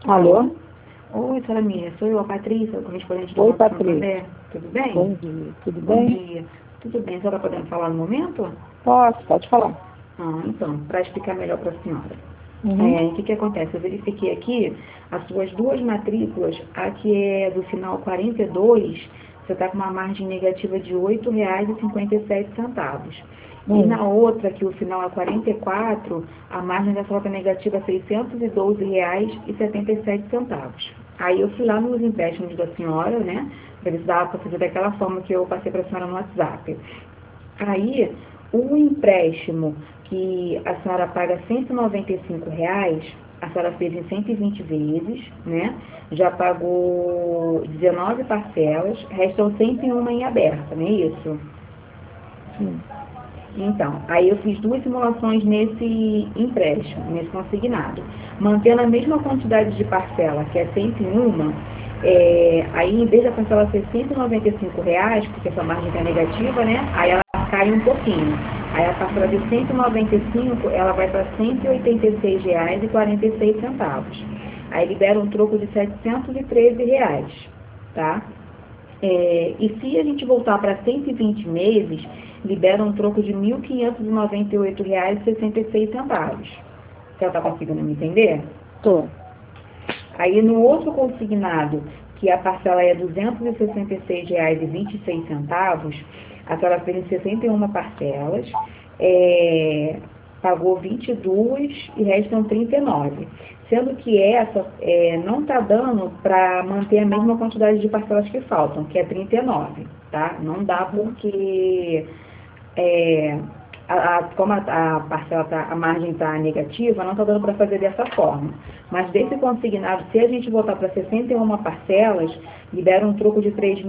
Alô? Oi, senhora Mia, sou eu, a Patrícia, correspondente do Oi, Banco Patrícia. Santander. Tudo bem? Bom dia. Tudo Bom bem? dia. Tudo bem, a senhora podendo falar no momento? Posso, pode falar. Então, para explicar melhor para a senhora. Uhum. O que acontece? Eu verifiquei aqui as suas duas matrículas, a que é do final 42, você está com uma margem negativa de R$ 8,57. E Hum. na outra, que o final é 44, a margem da sua negativa é R$ 612,77. Aí eu fui lá nos empréstimos da senhora, né, para ver se dava para fazer daquela forma que eu passei para a senhora no WhatsApp. Aí, o empréstimo que a senhora paga R$ 195, a senhora fez em 120 vezes, né? Já pagou 19 parcelas, restam 101 em aberta, não é isso? Sim. Então, aí eu fiz duas simulações nesse empréstimo, nesse consignado. Mantendo a mesma quantidade de parcela, que é 101, aí em vez da parcela ser R$ 195, porque essa margem está negativa, né? Aí ela cai um pouquinho. Aí a parcela de 195, ela vai para R$ 186,46. Aí libera um troco de R$ 713, tá? E se a gente voltar para 120 meses, libera um troco de R$ 1.598,66. Você está conseguindo me entender? Tô. Aí no outro consignado, que a parcela é R$ 266,26, a senhora fez em 61 parcelas, pagou 22 e restam 39. Sendo que essa não está dando para manter a mesma quantidade de parcelas que faltam, que é 39, tá? Não dá porque como a parcela a margem está negativa, não está dando para fazer dessa forma. Mas desse consignado, se a gente voltar para 61 parcelas, libera um troco de R$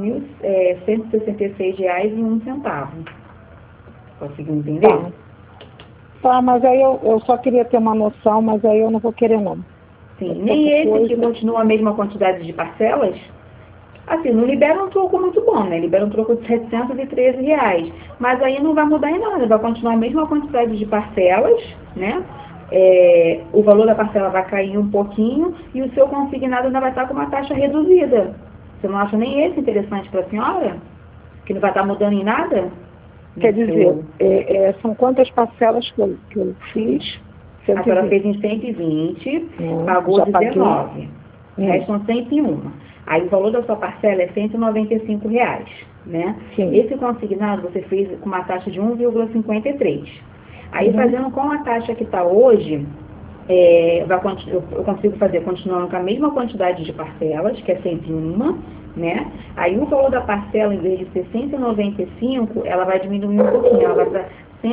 3.166,01. Conseguiu entender? Tá. Tá, mas aí eu só queria ter uma noção, mas aí eu não vou querer não. Sim, nem esse que continua a mesma quantidade de parcelas, assim, não libera um troco muito bom, né? Libera um troco de R$ 713. Mas aí não vai mudar em nada, vai continuar a mesma quantidade de parcelas, né? O valor da parcela vai cair um pouquinho e o seu consignado ainda vai estar com uma taxa reduzida. Você não acha nem esse interessante para a senhora? Que não vai estar mudando em nada? Quer dizer, são quantas parcelas que eu fiz? A senhora 120. fez em 120, pagou Já paguei. 19. Restam 101. Aí o valor da sua parcela é R$ 195, né? Sim. Esse consignado você fez com uma taxa de 1,53. Aí fazendo com a taxa que está hoje, eu consigo fazer continuando com a mesma quantidade de parcelas, que é 101, né? Aí o valor da parcela, em vez de ser 195, ela vai diminuir um pouquinho, ela vai para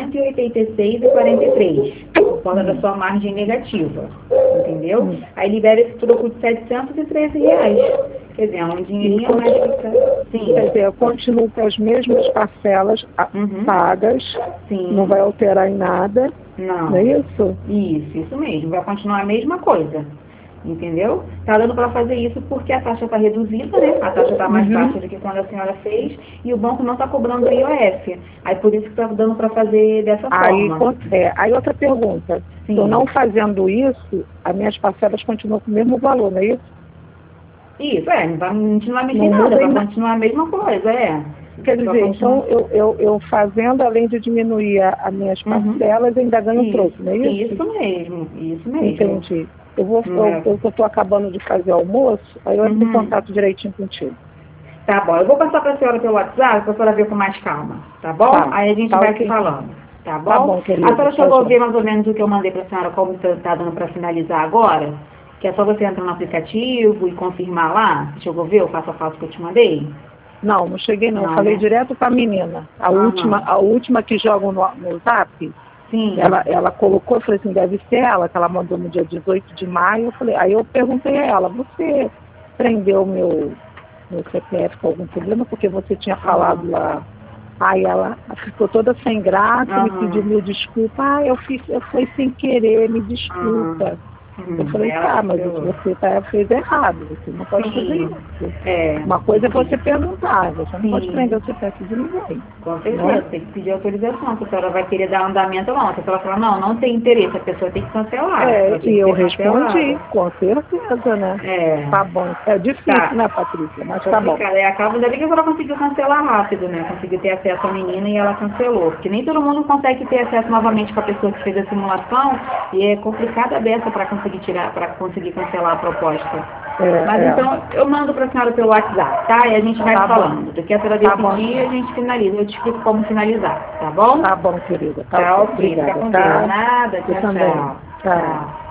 186,43, por conta da sua margem negativa, entendeu? Aí libera esse troco de R$ 713. Quer dizer, é um dinheirinho a mais que tá. Sim. Quer dizer, eu continuo com as mesmas parcelas pagas, Sim. não vai alterar em nada. Não. Não é isso? Isso mesmo. Vai continuar a mesma coisa. Entendeu? Tá dando para fazer isso porque a taxa está reduzida, né? A taxa está mais baixa do que quando a senhora fez e o banco não está cobrando o IOF. Aí por isso que está dando para fazer dessa forma. Aí outra pergunta. Sim. Eu não fazendo isso, as minhas parcelas continuam com o mesmo valor, não é isso? Isso, não vai continuar mexendo nada, vai continuar a mesma coisa, Quer dizer, então eu fazendo, além de diminuir as minhas parcelas, ainda ganho um troco, não é isso? Isso mesmo. Entendi. Eu estou acabando de fazer almoço, aí eu entro em contato direitinho contigo. Tá bom, eu vou passar para a senhora pelo WhatsApp, para a senhora ver com mais calma, tá bom? Tá. Aí a gente vai se falando, tá bom? Tá bom, querida. A senhora chegou a ver mais ou menos o que eu mandei para a senhora, como está dando para finalizar agora? Que é só você entrar no aplicativo e confirmar lá? Você chegou a ver o passo a passo que eu te mandei? Não cheguei não. Eu falei direto para a menina. A última que joga no Zap. Sim. Ela colocou, eu falei assim, deve ser ela, que ela mandou no dia 18 de maio. Aí eu perguntei a ela, você prendeu meu CPF com algum problema? Porque você tinha falado lá. Aí ela ficou toda sem graça, me pediu mil desculpas. Eu fui sem querer, me desculpa. Eu falei, tá, mas você fez errado, você não pode fazer isso. Uma coisa é você perguntar, você não pode prender o CPF de ninguém. Com certeza, tem que pedir autorização, se a senhora vai querer dar andamento ou não. Se ela falar, não tem interesse, a pessoa tem que cancelar. E eu respondi, com certeza, né? Tá bom. É difícil, né, Patrícia? Mas tá bom. Ainda bem que ela conseguiu cancelar rápido, né? Conseguiu ter acesso à menina e ela cancelou. Porque nem todo mundo consegue ter acesso novamente com a pessoa que fez a simulação e é complicada a beça para conseguir cancelar a proposta. Mas então, eu mando para a senhora pelo WhatsApp, tá? E a gente vai falando. Do que a senhora decidir, a gente finaliza. Eu te explico como finalizar, tá bom? Tá bom, querida. Tá ok. Fica com Deus. Nada. Tchau, tchau. Tchau.